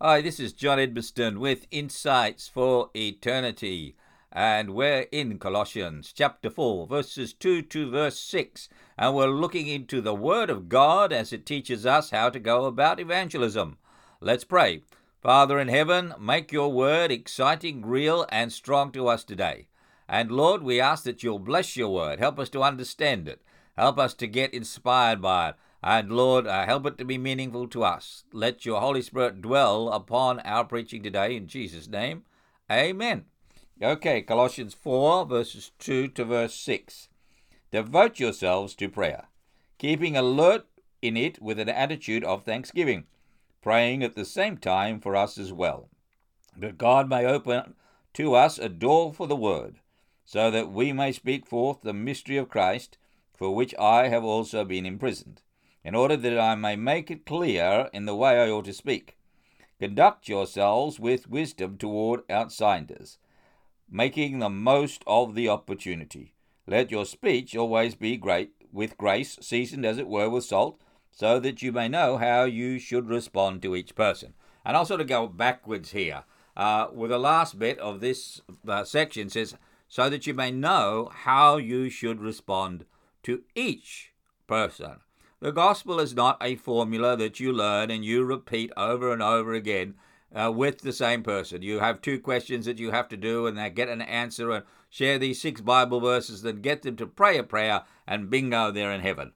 Hi, this is John Edmiston with Insights for Eternity, and we're in Colossians chapter 4, verses 2 to verse 6, and we're looking into the Word of God as it teaches us how to go about evangelism. Let's pray. Father in heaven, make your Word exciting, real, and strong to us today. And Lord, we ask that you'll bless your Word, help us to understand it, help us to get inspired by it. And Lord, help it to be meaningful to us. Let your Holy Spirit dwell upon our preaching today in Jesus' name. Amen. Okay, Colossians 4, verses 2 to verse 6. Devote yourselves to prayer, keeping alert in it with an attitude of thanksgiving, praying at the same time for us as well, that God may open to us a door for the word, so that we may speak forth the mystery of Christ, for which I have also been imprisoned, in order that I may make it clear in the way I ought to speak. Conduct yourselves with wisdom toward outsiders, making the most of the opportunity. Let your speech always be great, with grace, seasoned as it were with salt, so that you may know how you should respond to each person. And I'll sort of go backwards here. With the last bit of this section says, so that you may know how you should respond to each person. The gospel is not a formula that you learn and you repeat over and over again with the same person. You have two questions that you have to do, and they get an answer and share these 6 Bible verses, then get them to pray a prayer, and bingo, they're in heaven.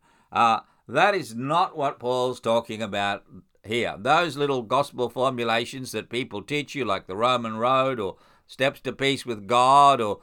That is not what Paul's talking about here. Those little gospel formulations that people teach you, like the Roman Road or Steps to Peace with God, or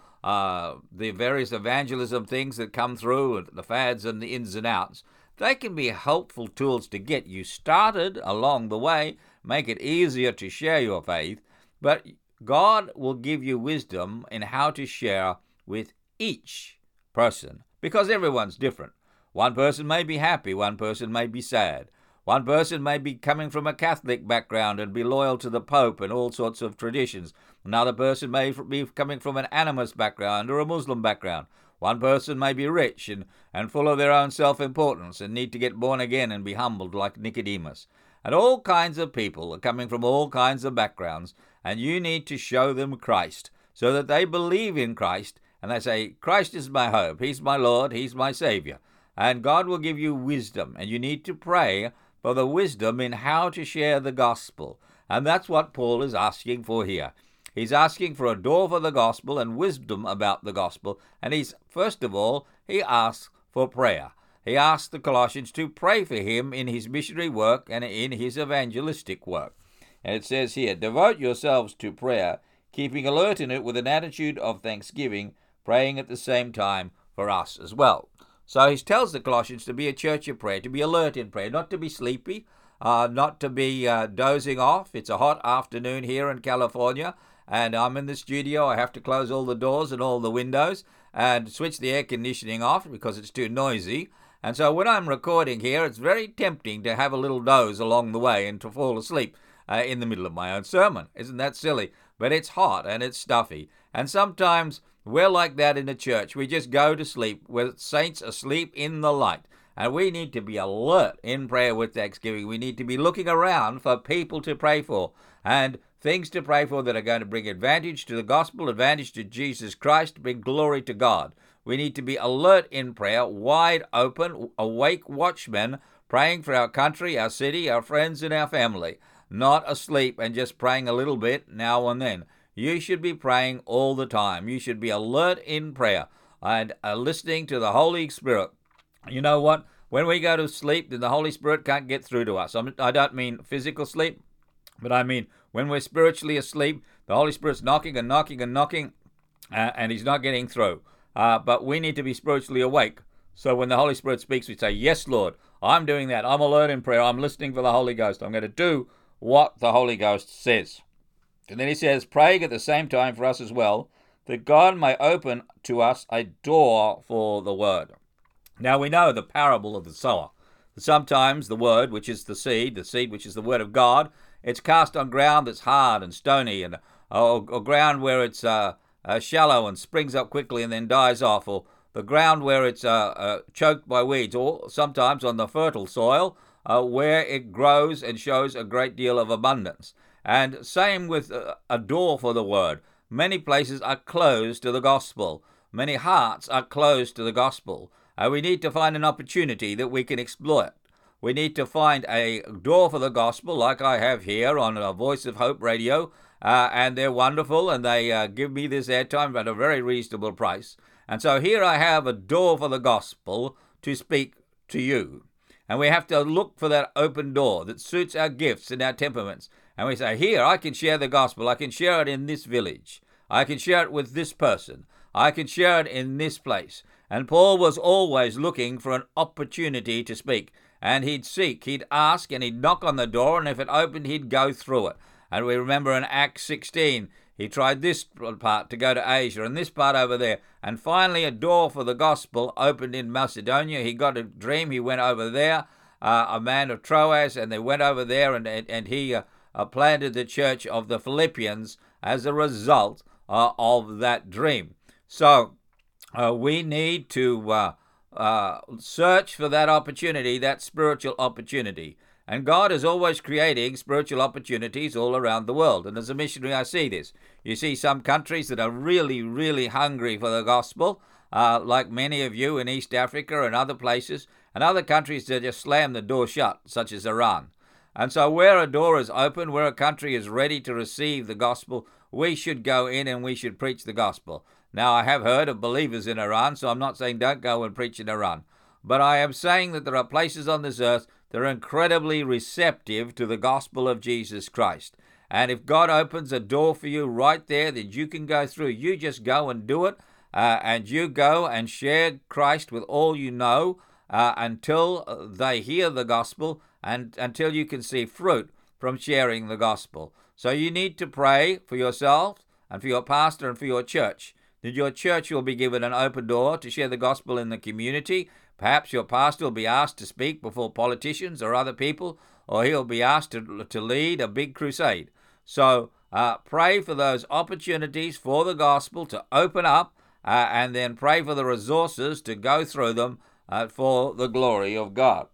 the various evangelism things that come through, the fads and the ins and outs, they can be helpful tools to get you started along the way, make it easier to share your faith, but God will give you wisdom in how to share with each person, because everyone's different. One person may be happy, one person may be sad. One person may be coming from a Catholic background and be loyal to the Pope and all sorts of traditions. Another person may be coming from an animist background or a Muslim background. One person may be rich and full of their own self-importance and need to get born again and be humbled like Nicodemus. And all kinds of people are coming from all kinds of backgrounds, and you need to show them Christ so that they believe in Christ and they say, Christ is my hope, He's my Lord, He's my Savior. And God will give you wisdom, and you need to pray for the wisdom in how to share the gospel. And that's what Paul is asking for here. He's asking for a door for the gospel and wisdom about the gospel. And first of all, he asks for prayer. He asks the Colossians to pray for him in his missionary work and in his evangelistic work. And it says here, devote yourselves to prayer, keeping alert in it with an attitude of thanksgiving, praying at the same time for us as well. So he tells the Colossians to be a church of prayer, to be alert in prayer, not to be sleepy, not to be dozing off. It's a hot afternoon here in California, and I'm in the studio. I have to close all the doors and all the windows and switch the air conditioning off because it's too noisy. And so when I'm recording here, it's very tempting to have a little doze along the way and to fall asleep in the middle of my own sermon. Isn't that silly? But it's hot and it's stuffy. And sometimes we're like that in the church. We just go to sleep with saints asleep in the light. And we need to be alert in prayer with thanksgiving. We need to be looking around for people to pray for and things to pray for that are going to bring advantage to the gospel, advantage to Jesus Christ, bring glory to God. We need to be alert in prayer, wide open, awake watchmen, praying for our country, our city, our friends, and our family. Not asleep and just praying a little bit now and then. You should be praying all the time. You should be alert in prayer and listening to the Holy Spirit. You know what? When we go to sleep, then the Holy Spirit can't get through to us. I don't mean physical sleep, but I mean when we're spiritually asleep, the Holy Spirit's knocking and knocking and knocking, and He's not getting through. But we need to be spiritually awake. So when the Holy Spirit speaks, we say, yes, Lord, I'm doing that. I'm alert in prayer. I'm listening for the Holy Ghost. I'm going to do what the Holy Ghost says. And then he says, praying at the same time for us as well, that God may open to us a door for the word. Now we know the parable of the sower. Sometimes the word, which is the seed which is the word of God, it's cast on ground that's hard and stony, and or ground where it's shallow and springs up quickly and then dies off, or the ground where it's choked by weeds, or sometimes on the fertile soil where it grows and shows a great deal of abundance. And same with a door for the word. Many places are closed to the gospel. Many hearts are closed to the gospel. We need to find an opportunity that we can exploit. We need to find a door for the gospel like I have here on Voice of Hope Radio. And they're wonderful, and they give me this airtime at a very reasonable price. And so here I have a door for the gospel to speak to you. And we have to look for that open door that suits our gifts and our temperaments. And we say, here, I can share the gospel. I can share it in this village. I can share it with this person. I can share it in this place. And Paul was always looking for an opportunity to speak. And he'd seek, he'd ask, and he'd knock on the door, and if it opened, he'd go through it. And we remember in Acts 16, he tried this part to go to Asia and this part over there. And finally, a door for the gospel opened in Macedonia. He got a dream. He went over there, a man of Troas, and they went over there, and he planted the church of the Philippians as a result of that dream. So we need to search for that opportunity, that spiritual opportunity. And God is always creating spiritual opportunities all around the world. And as a missionary, I see this. You see some countries that are really, really hungry for the gospel, like many of you in East Africa and other places, and other countries that just slam the door shut, such as Iran. And so where a door is open, where a country is ready to receive the gospel, we should go in and we should preach the gospel. Now, I have heard of believers in Iran, so I'm not saying don't go and preach in Iran. But I am saying that there are places on this earth that are incredibly receptive to the gospel of Jesus Christ. And if God opens a door for you right there that you can go through, you just go and do it. And you go and share Christ with all you know until they hear the gospel and until you can see fruit from sharing the gospel. So you need to pray for yourself and for your pastor and for your church, that your church will be given an open door to share the gospel in the community. Perhaps your pastor will be asked to speak before politicians or other people, or he'll be asked to lead a big crusade. So pray for those opportunities for the gospel to open up, and then pray for the resources to go through them for the glory of God,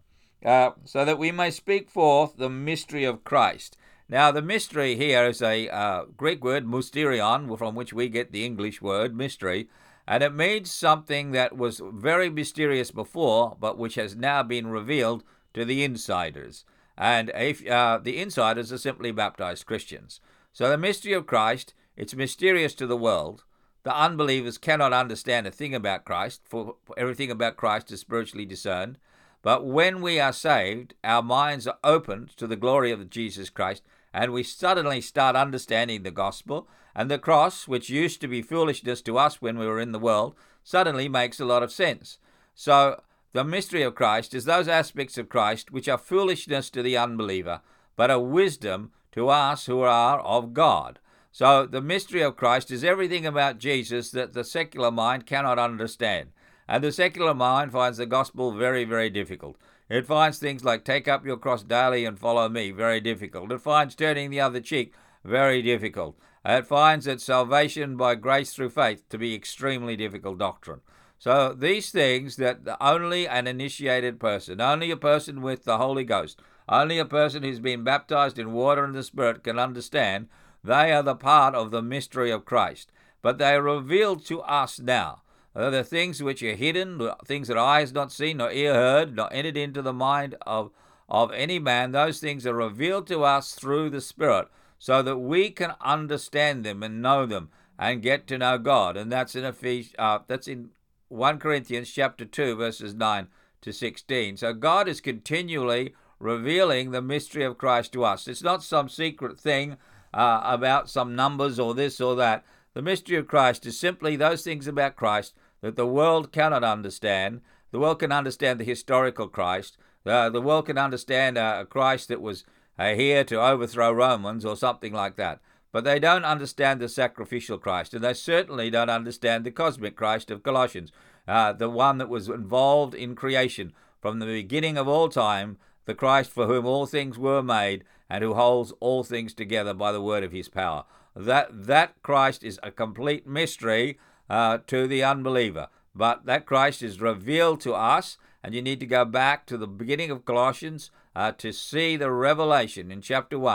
so that we may speak forth the mystery of Christ. Now, the mystery here is a Greek word, mysterion, from which we get the English word mystery, and it means something that was very mysterious before, but which has now been revealed to the insiders. And if the insiders are simply baptized Christians. So the mystery of Christ, it's mysterious to the world. The unbelievers cannot understand a thing about Christ, for everything about Christ is spiritually discerned. But when we are saved, our minds are opened to the glory of Jesus Christ, and we suddenly start understanding the gospel, and the cross, which used to be foolishness to us when we were in the world, suddenly makes a lot of sense. So the mystery of Christ is those aspects of Christ which are foolishness to the unbeliever, but are wisdom to us who are of God. So the mystery of Christ is everything about Jesus that the secular mind cannot understand. And the secular mind finds the gospel very, very difficult. It finds things like take up your cross daily and follow me very difficult. It finds turning the other cheek very difficult. It finds that salvation by grace through faith to be extremely difficult doctrine. So these things that only an initiated person, only a person with the Holy Ghost, only a person who's been baptized in water and the Spirit can understand, they are the part of the mystery of Christ. But they are revealed to us now. The things which are hidden, things that eye has not seen, nor ear heard, nor entered into the mind of any man, those things are revealed to us through the Spirit, so that we can understand them and know them and get to know God. And that's in 1 Corinthians chapter 2, verses 9 to 16. So God is continually revealing the mystery of Christ to us. It's not some secret thing about some numbers or this or that. The mystery of Christ is simply those things about Christ that the world cannot understand. The world can understand the historical Christ. The world can understand a Christ that was here to overthrow Romans or something like that. But they don't understand the sacrificial Christ, and they certainly don't understand the cosmic Christ of Colossians, the one that was involved in creation from the beginning of all time, the Christ for whom all things were made and who holds all things together by the word of his power. That Christ is a complete mystery to the unbeliever. But that Christ is revealed to us, and you need to go back to the beginning of Colossians to see the revelation in chapter 1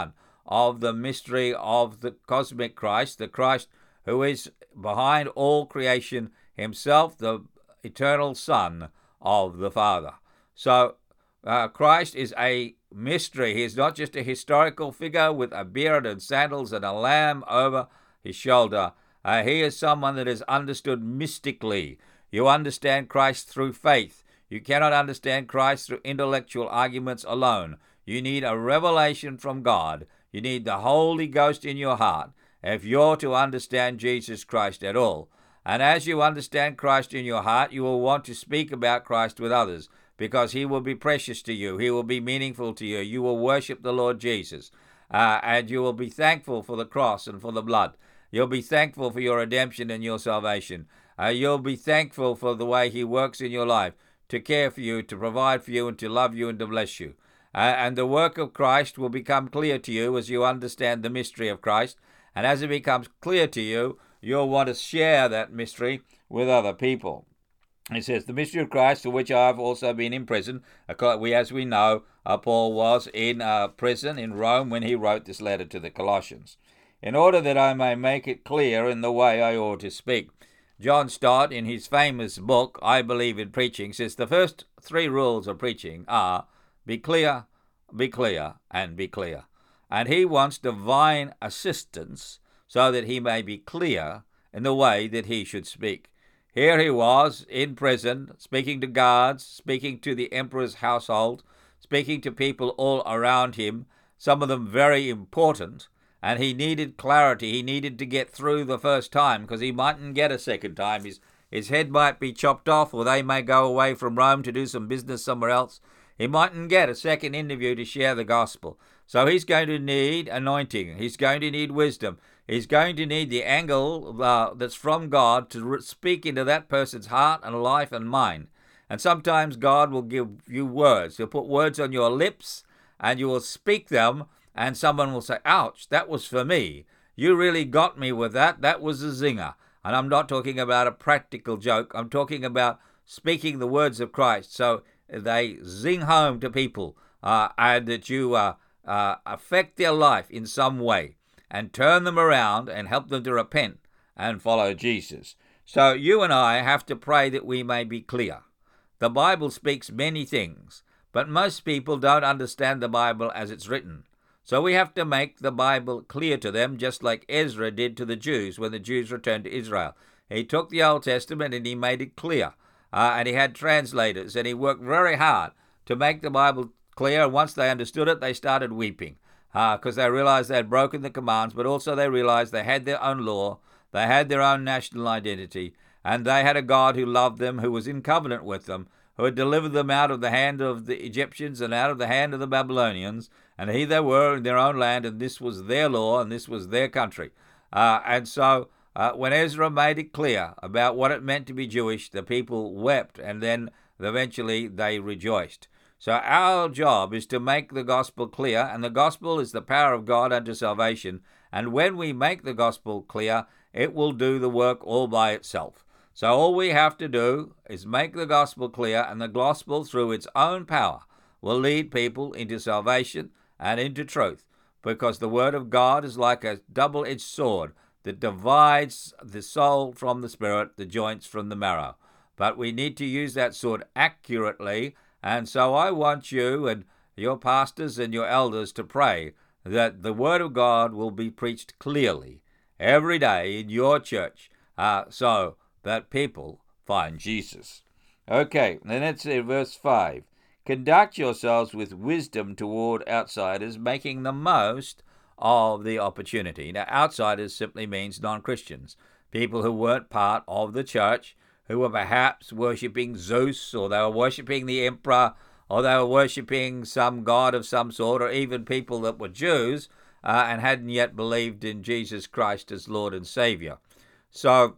of the mystery of the cosmic Christ, the Christ who is behind all creation, himself the eternal Son of the Father. So Christ is a mystery. He is not just a historical figure with a beard and sandals and a lamb over his shoulder. He is someone that is understood mystically. You understand Christ through faith. You cannot understand Christ through intellectual arguments alone. You need a revelation from God. You need the Holy Ghost in your heart if you're to understand Jesus Christ at all. And as you understand Christ in your heart, you will want to speak about Christ with others, because he will be precious to you. He will be meaningful to you. You will worship the Lord Jesus, and you will be thankful for the cross and for the blood. You'll be thankful for your redemption and your salvation. You'll be thankful for the way he works in your life to care for you, to provide for you, and to love you and to bless you. And the work of Christ will become clear to you as you understand the mystery of Christ. And as it becomes clear to you, you'll want to share that mystery with other people. It says, the mystery of Christ, for which I have also been in prison. As we know, Paul was in prison in Rome when he wrote this letter to the Colossians, in order that I may make it clear in the way I ought to speak. John Stott, in his famous book, I Believe in Preaching, says the first 3 rules of preaching are be clear, and be clear. And he wants divine assistance so that he may be clear in the way that he should speak. Here he was in prison, speaking to guards, speaking to the emperor's household, speaking to people all around him, some of them very important, and he needed clarity. He needed to get through the first time because he mightn't get a second time. His head might be chopped off, or they may go away from Rome to do some business somewhere else. He mightn't get a second interview to share the gospel. So he's going to need anointing. He's going to need wisdom. He's going to need the angle that's from God to speak into that person's heart and life and mind. And sometimes God will give you words. He'll put words on your lips and you will speak them, and someone will say, ouch, that was for me. You really got me with that. That was a zinger. And I'm not talking about a practical joke. I'm talking about speaking the words of Christ so they zing home to people, and that you affect their life in some way and turn them around and help them to repent and follow Jesus. So you and I have to pray that we may be clear. The Bible speaks many things, but most people don't understand the Bible as it's written. So we have to make the Bible clear to them, just like Ezra did to the Jews when the Jews returned to Israel. He took the Old Testament and he made it clear. And he had translators, and he worked very hard to make the Bible clear. And once they understood it, they started weeping because they realized they had broken the commands, but also they realized they had their own law, they had their own national identity, and they had a God who loved them, who was in covenant with them, who had delivered them out of the hand of the Egyptians and out of the hand of the Babylonians, and here they were in their own land, and this was their law, and this was their country. And so when Ezra made it clear about what it meant to be Jewish, the people wept, and then eventually they rejoiced. So our job is to make the gospel clear, and the gospel is the power of God unto salvation. And when we make the gospel clear, it will do the work all by itself. So all we have to do is make the gospel clear, and the gospel, through its own power, will lead people into salvation and into truth, because the word of God is like a double-edged sword that divides the soul from the spirit, the joints from the marrow. But we need to use that sword accurately, and so I want you and your pastors and your elders to pray that the word of God will be preached clearly every day in your church, so that people find Jesus. Okay, then it's verse 5. Conduct yourselves with wisdom toward outsiders, making the most of the opportunity. Now, outsiders simply means non-Christians, people who weren't part of the church, who were perhaps worshipping Zeus, or they were worshipping the emperor, or they were worshipping some god of some sort, or even people that were Jews and hadn't yet believed in Jesus Christ as Lord and Savior. So,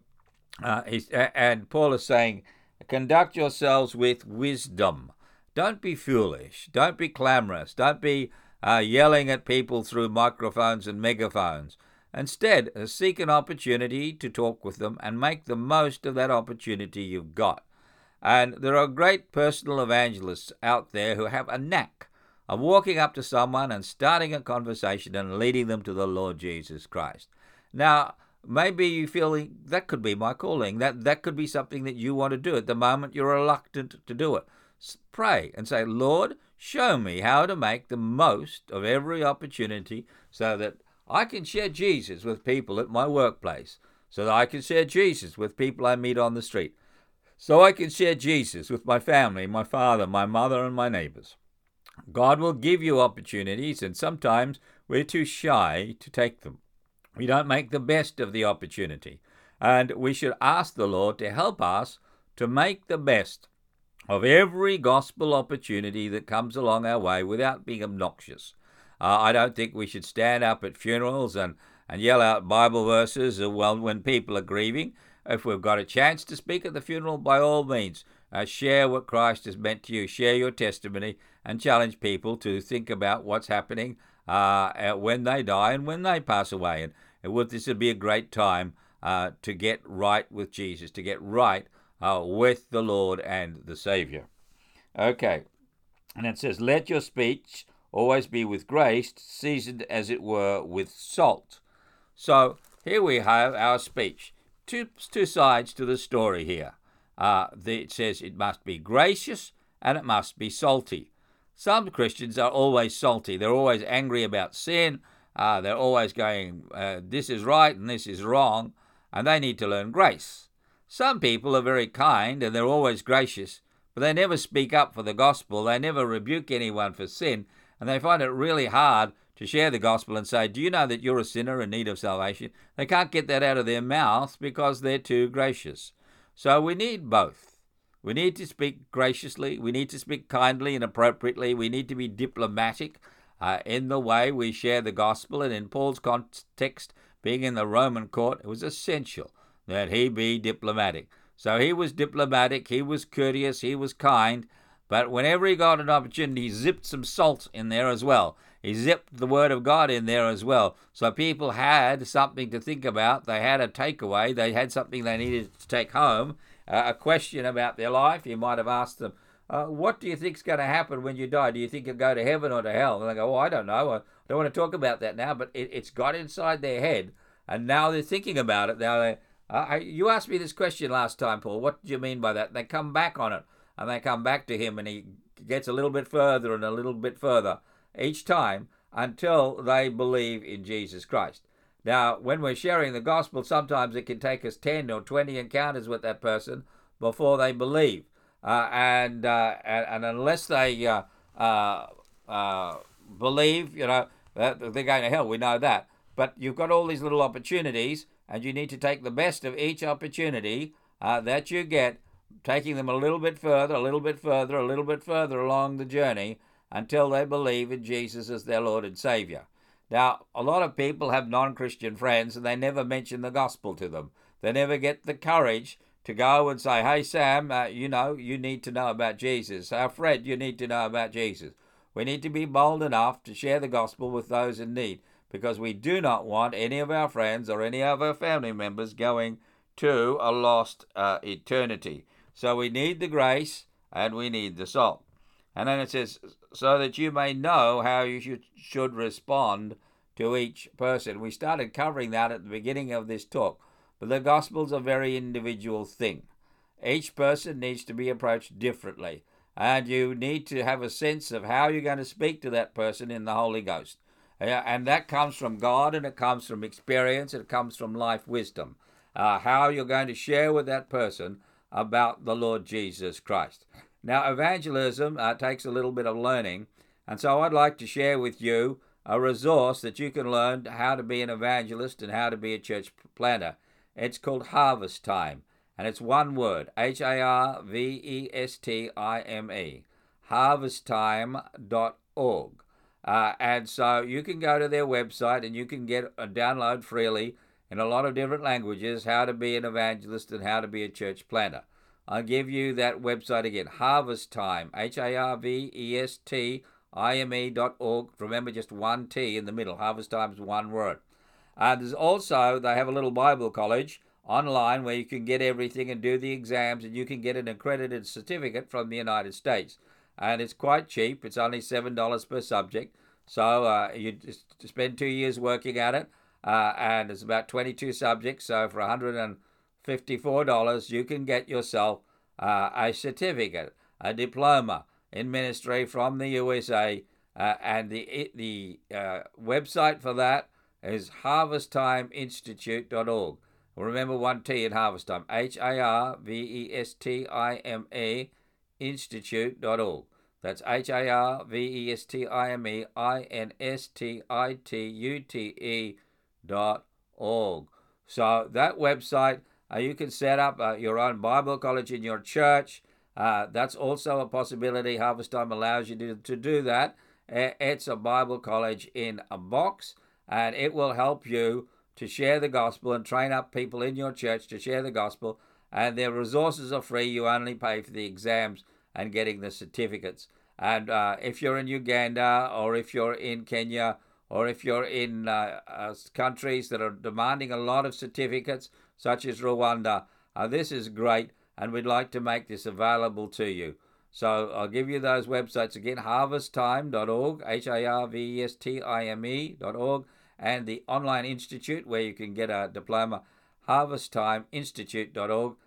and Paul is saying, conduct yourselves with wisdom. Don't be foolish. Don't be clamorous. Don't be yelling at people through microphones and megaphones. Instead, seek an opportunity to talk with them and make the most of that opportunity you've got. And there are great personal evangelists out there who have a knack of walking up to someone and starting a conversation and leading them to the Lord Jesus Christ. Now, maybe you feel that could be my calling. That could be something that you want to do. At the moment, you're reluctant to do it. Pray and say, Lord, show me how to make the most of every opportunity so that I can share Jesus with people at my workplace, so that I can share Jesus with people I meet on the street, so I can share Jesus with my family, my father, my mother, and my neighbors. God will give you opportunities, and sometimes we're too shy to take them. We don't make the best of the opportunity, and we should ask the Lord to help us to make the best of every gospel opportunity that comes along our way without being obnoxious. I don't think we should stand up at funerals and yell out Bible verses when people are grieving. If we've got a chance to speak at the funeral, by all means, share what Christ has meant to you. Share your testimony and challenge people to think about what's happening when they die and when they pass away. And this would be a great time to get right with Jesus, to get right with the Lord and the Savior. Okay, and it says, let your speech always be with grace, seasoned as it were with salt. So here we have our speech. Two sides to the story here. It says it must be gracious and it must be salty. Some Christians are always salty. They're always angry about sin. They're always going, this is right and this is wrong, and they need to learn grace. Some people are very kind and they're always gracious, but they never speak up for the gospel. They never rebuke anyone for sin, and they find it really hard to share the gospel and say, do you know that you're a sinner in need of salvation? They can't get that out of their mouth because they're too gracious. So we need both. We need to speak graciously. We need to speak kindly and appropriately. We need to be diplomatic in the way we share the gospel. And in Paul's context, being in the Roman court, it was essential that he be diplomatic. So he was diplomatic, he was courteous, he was kind, but whenever he got an opportunity, he zipped some salt in there as well. He zipped the word of God in there as well. So people had something to think about. They had a takeaway. They had something they needed to take home. A question about their life. You might have asked them, what do you think is going to happen when you die? Do you think you'll go to heaven or to hell? And they go, I don't know. I don't want to talk about that now. But it's got inside their head, and now they're thinking about it. Now you asked me this question last time, Paul. What do you mean by that? They come back on it, and they come back to him, and he gets a little bit further and a little bit further each time until they believe in Jesus Christ. Now, when we're sharing the gospel, sometimes it can take us 10 or 20 encounters with that person before they believe. And unless they believe, that they're going to hell, we know that. But you've got all these little opportunities, and you need to take the best of each opportunity that you get, taking them a little bit further, a little bit further, a little bit further along the journey until they believe in Jesus as their Lord and Savior. Now, a lot of people have non-Christian friends and they never mention the gospel to them. They never get the courage to go and say, hey, Sam, you need to know about Jesus. Fred, you need to know about Jesus. We need to be bold enough to share the gospel with those in need, because we do not want any of our friends or any of our family members going to a lost eternity. So we need the grace and we need the salt. And then it says, so that you may know how you should respond to each person. We started covering that at the beginning of this talk, but the gospel's a very individual thing. Each person needs to be approached differently, and you need to have a sense of how you're going to speak to that person in the Holy Ghost. And that comes from God, and it comes from experience, it comes from life wisdom. How you're going to share with that person about the Lord Jesus Christ. Now, evangelism takes a little bit of learning, and so I'd like to share with you a resource that you can learn how to be an evangelist and how to be a church planter. It's called Harvest Time, and it's one word, HARVESTIME, harvesttime.org. And so you can go to their website and you can get a download freely in a lot of different languages how to be an evangelist and how to be a church planter. I'll give you that website again, Harvest Time, HARVESTIME.org. Remember, just one T in the middle. Harvest Time is one word. There's also, they have a little Bible college online where you can get everything and do the exams, and you can get an accredited certificate from the United States. and it's quite cheap. It's only $7 per subject. So you just spend 2 years working at it, and it's about 22 subjects. So for $154, you can get yourself a certificate, a diploma in ministry from the USA, and the website for that is harvesttimeinstitute.org. Remember one T in Harvest Time, HARVESTIME institute.org. That's HARVESTIMEINSTITUTE.org. So that website, you can set up your own Bible college in your church. That's also a possibility. Harvest Time allows you to do that. It's a Bible college in a box, and it will help you to share the gospel and train up people in your church to share the gospel. And their resources are free. You only pay for the exams and getting the certificates. And if you're in Uganda, or if you're in Kenya, or if you're in countries that are demanding a lot of certificates, such as Rwanda, this is great, and we'd like to make this available to you. So I'll give you those websites again, harvesttime.org, HARVESTIME.org, and the Online Institute, where you can get a diploma, harvesttimeinstitute.org,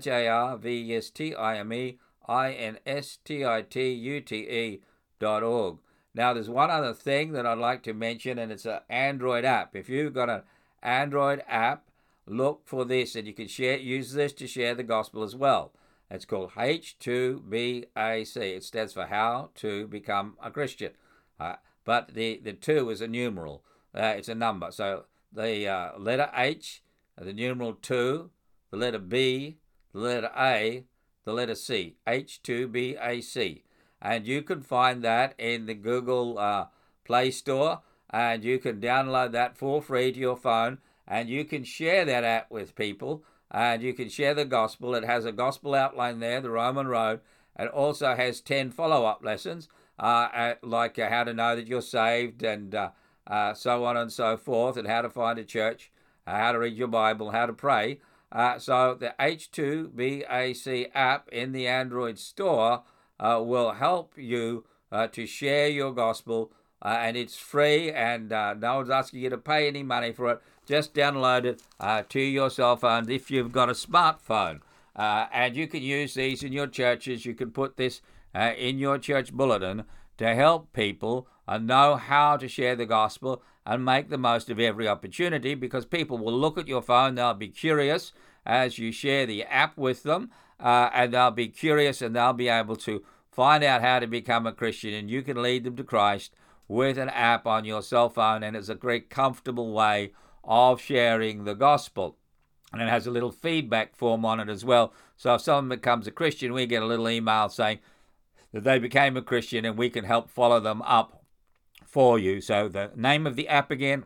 HARVESTIMEINSTITUTE.org. Now, there's one other thing that I'd like to mention, and it's an Android app. If you've got an Android app, look for this, and you can use this to share the gospel as well. It's called H2BAC. It stands for How to Become a Christian. But the 2 is a numeral. It's a number. So the letter H, the numeral 2, the letter B, the letter A, the letter C. H2BAC. And you can find that in the Google Play Store, and you can download that for free to your phone, and you can share that app with people, and you can share the gospel. It has a gospel outline there, the Roman Road. It also has 10 follow-up lessons, like how to know that you're saved, and so on and so forth, and how to find a church, how to read your Bible, how to pray. So the H2BAC app in the Android store will help you to share your gospel, and it's free, and no one's asking you to pay any money for it. Just download it to your cell phone if you've got a smartphone. And you can use these in your churches. You can put this in your church bulletin to help people know how to share the gospel and make the most of every opportunity, because people will look at your phone. They'll be curious as you share the app with them, and they'll be curious, and they'll be able to find out how to become a Christian, and you can lead them to Christ with an app on your cell phone, and it's a great comfortable way of sharing the gospel. And it has a little feedback form on it as well. So if someone becomes a Christian, we get a little email saying that they became a Christian, and we can help follow them up for you. So the name of the app again,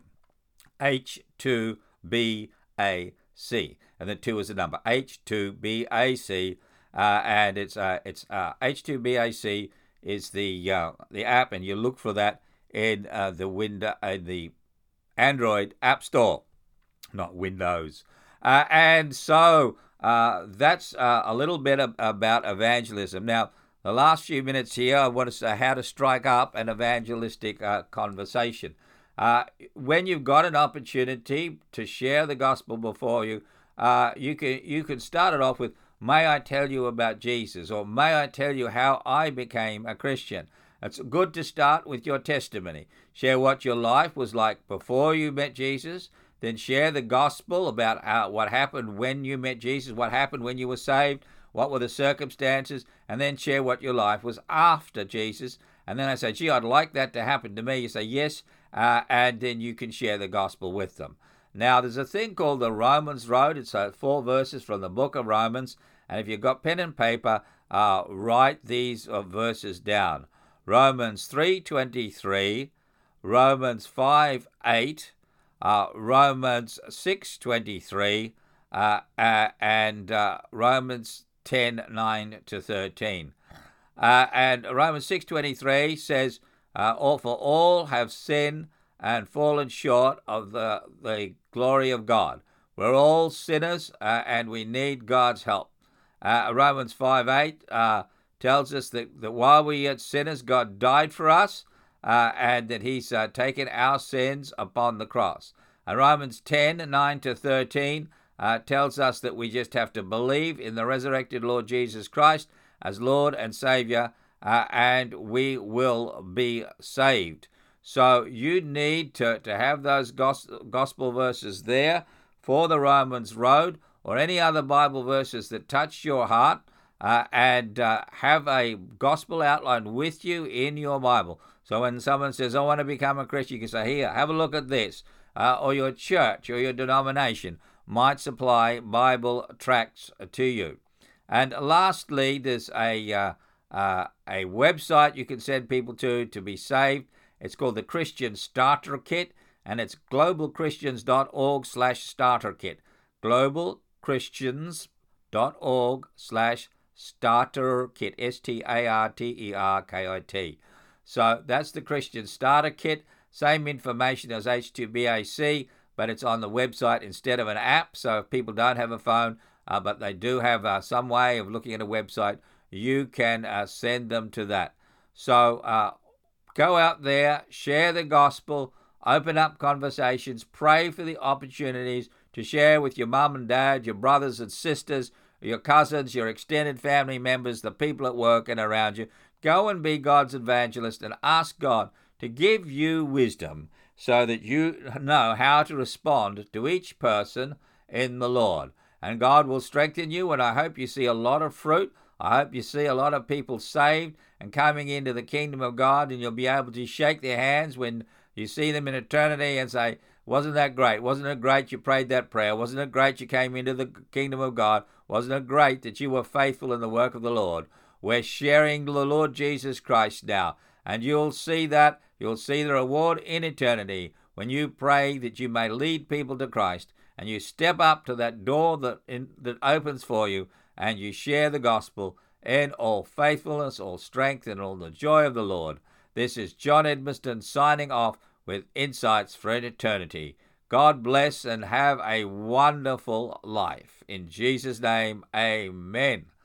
H2BAC, and the 2 is the number, H2BAC, and it's H2BAC is the app, and you look for that in the Android App Store, not Windows. And so that's a little bit about evangelism. Now, the last few minutes here, I want to say how to strike up an evangelistic conversation. When you've got an opportunity to share the gospel before you, you can start it off with, "May I tell you about Jesus?" or "May I tell you how I became a Christian?" It's good to start with your testimony. Share what your life was like before you met Jesus. Then share the gospel about what happened when you met Jesus, what happened when you were saved, what were the circumstances, and then share what your life was after Jesus. And then I say, "Gee, I'd like that to happen to me." You say, "Yes," and then you can share the gospel with them. Now, there's a thing called the Romans Road. It's 4 verses from the book of Romans. And if you've got pen and paper, write these verses down. Romans 3:23, Romans 5:8, Romans 6:23, and Romans 10:9-13. And Romans 6:23 says, all have sinned and fallen short of the glory of God. We're all sinners, and we need God's help. Romans 5:8 tells us that while we yet sinners, God died for us, and that he's taken our sins upon the cross. And Romans 10:9-13 tells us that we just have to believe in the resurrected Lord Jesus Christ as Lord and Savior, and we will be saved. So you need to have those gospel verses there for the Romans road, or any other Bible verses that touch your heart, and have a gospel outline with you in your Bible. So when someone says, I want to become a Christian, you can say, here, have a look at this. Or your church or your denomination might supply Bible tracts to you. And lastly, there's a website you can send people to be saved. It's called the Christian Starter Kit, and it's globalchristians.org/starter kit. globalchristians.org/starter kit. STARTERKIT. So that's the Christian Starter Kit. Same information as H2BAC, but it's on the website instead of an app. So if people don't have a phone, but they do have some way of looking at a website, you can send them to that. So go out there, share the gospel, open up conversations, pray for the opportunities to share with your mum and dad, your brothers and sisters, your cousins, your extended family members, the people at work and around you. Go and be God's evangelist and ask God to give you wisdom so that you know how to respond to each person in the Lord. And God will strengthen you, and I hope you see a lot of fruit. I hope you see a lot of people saved and coming into the kingdom of God, and you'll be able to shake their hands when you see them in eternity and say, wasn't that great? Wasn't it great you prayed that prayer? Wasn't it great you came into the kingdom of God? Wasn't it great that you were faithful in the work of the Lord? We're sharing the Lord Jesus Christ now, and you'll see that. You'll see the reward in eternity when you pray that you may lead people to Christ, and you step up to that door that opens for you, and you share the gospel in all faithfulness, all strength, and all the joy of the Lord. This is John Edmiston signing off with Insights for an Eternity. God bless and have a wonderful life. In Jesus' name, amen.